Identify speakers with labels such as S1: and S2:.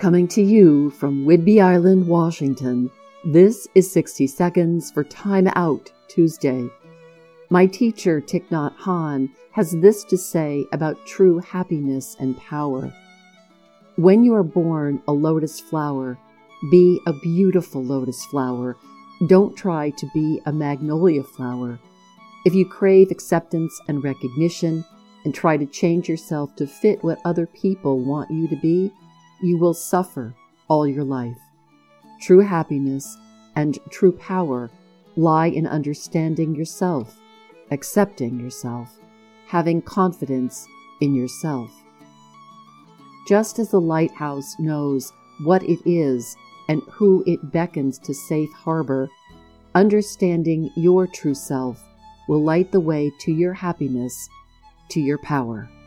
S1: Coming to you from Whidbey Island, Washington, this is 60 Seconds for Time Out Tuesday. My teacher, Thich Nhat Hanh, has this to say about true happiness and power. When you are born a lotus flower, be a beautiful lotus flower. Don't try to be a magnolia flower. If you crave acceptance and recognition and try to change yourself to fit what other people want you to be, you will suffer all your life. True happiness and true power lie in understanding yourself, accepting yourself, having confidence in yourself. Just as the lighthouse knows what it is and who it beckons to safe harbor, understanding your true self will light the way to your happiness, to your power.